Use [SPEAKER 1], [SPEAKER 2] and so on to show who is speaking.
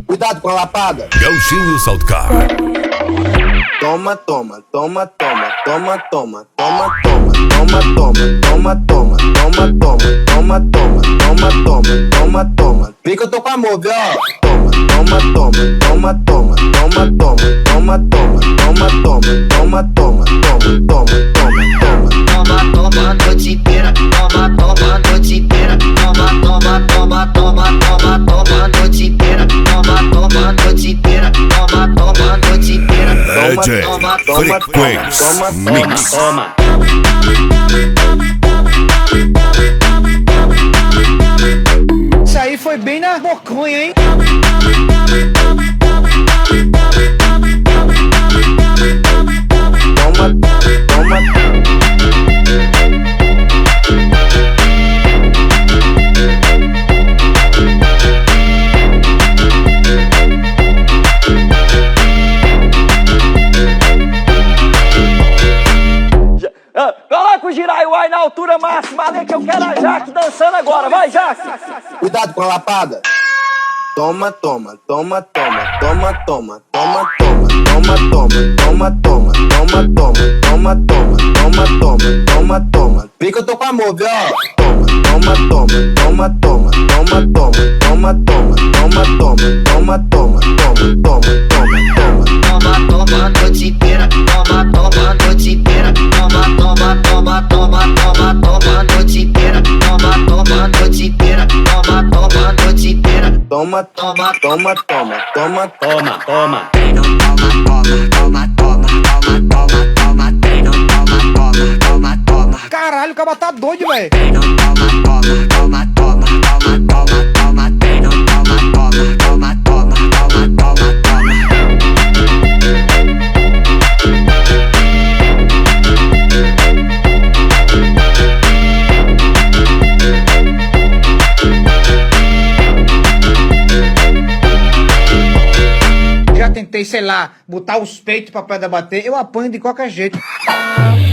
[SPEAKER 1] Cuidado com a lapada.
[SPEAKER 2] Gauchinho Saltcar.
[SPEAKER 1] Toma, toma, toma, toma, toma, toma, toma, toma, toma, toma, toma, toma, toma, toma, toma, toma, toma, toma, toma. Vem que eu tô com amor, viu? Toma, toma, toma, toma, toma, toma, toma, toma, toma, toma, toma, toma, toma, toma, toma.
[SPEAKER 3] Toma, toma, noite inteira. Toma, toma, noite inteira. Toma, toma, toma, toma, toma, toma, noite inteira. Toma, toma, noite inteira. Toma, toma, noite inteira.
[SPEAKER 2] DJ Frequência Mix.
[SPEAKER 3] Toma.
[SPEAKER 4] Isso aí foi bem na boconha, hein?
[SPEAKER 1] Toma, toma.
[SPEAKER 5] Coloca o Jiraiuai na altura máxima ali que eu quero a Jaque dançando agora. Vai, Jaque!
[SPEAKER 1] Cuidado com a lapada. Toma, toma, toma, toma, toma, toma, toma, toma, toma, toma, toma, toma, toma, toma, toma, toma, toma, toma. Vem que eu tô com amor, viu? Toma, toma, toma, toma, toma, toma, toma, toma, toma, toma, toma, toma, toma, toma, toma.
[SPEAKER 3] Toma, toma, noite inteira. Toma, toma, noite inteira. Toma, toma, toma, toma, toma, toma, noite inteira. Toma, toma, noite inteira. Toma, toma, noite inteira.
[SPEAKER 1] Toma, toma, toma, toma, toma,
[SPEAKER 3] Toma, toma. Treino, toma, toma, toma, toma, toma, toma, treino, toma, toma, toma, toma.
[SPEAKER 4] Caralho, o cara tá doido, velho.
[SPEAKER 3] Treino, toma, toma, toma, toma, toma, toma, toma, treino, toma, toma, toma, toma, toma, toma, toma.
[SPEAKER 4] Já tentei, sei lá, botar os peitos pra poder bater, eu apanho de qualquer jeito.